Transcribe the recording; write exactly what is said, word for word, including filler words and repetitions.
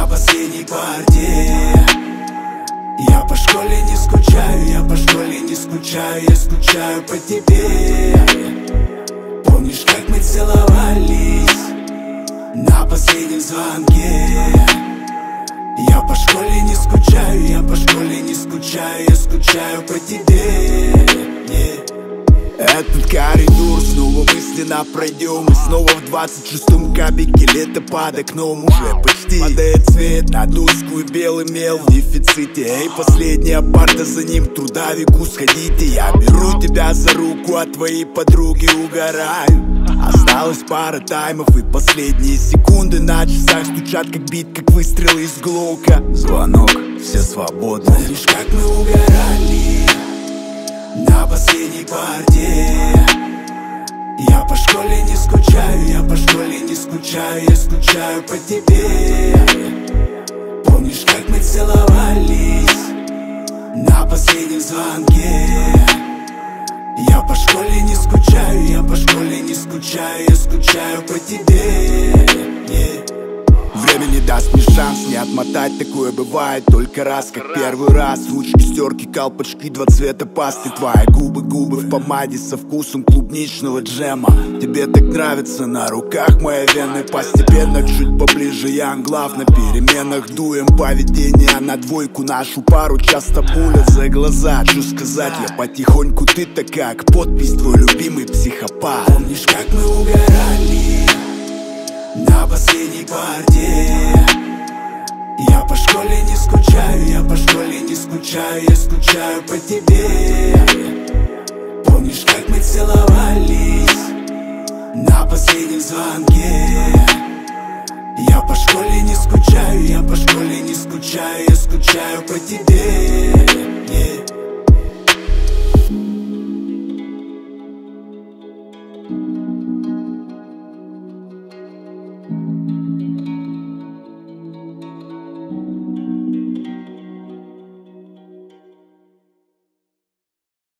на последней парте. Я по школе не скучаю, я по школе не скучаю, я скучаю по тебе. Помнишь, как мы целовались на последнем звонке? Я по школе не скучаю, я по школе не скучаю, я скучаю по тебе. Yeah. Этот коридор снова мысленно пройдем. И снова в двадцать шестом кабике лето под окном уже почти падает цвет на доску и белый мел в дефиците. Эй, последняя парта, за ним к трудовику сходите. Я беру тебя за руку, а твои подруги угорают. Осталась пара таймов и последние секунды на часах стучат как бит, как выстрел из глока. Звонок, все свободны. Помнишь, как мы угорали на последней парте? Я по школе не скучаю, я по школе не скучаю, я скучаю по тебе. Помнишь, как мы целовались на последнем звонке? Я по школе не скучаю, я по школе не скучаю, я скучаю по тебе. Yeah. Время не даст мне шанс не отмотать, такое бывает только раз, как первый раз. Ручки, стерки, колпачки, два цвета пасты. Твои губы, губы в помаде со вкусом клубничного джема. Тебе так нравится на руках моя вены. Постепенно чуть поближе я глав на переменах. Дуем поведение на двойку, нашу пару часто пулят за глаза. Что сказать, я потихоньку, ты-то как подпись, твой любимый психопат. Помнишь, как мы угорали на последней парте? Я по школе не скучаю, я по школе не скучаю, я скучаю по тебе. Помнишь, как мы целовались на последнем звонке? Я по школе не скучаю, я по школе не скучаю, я скучаю по тебе.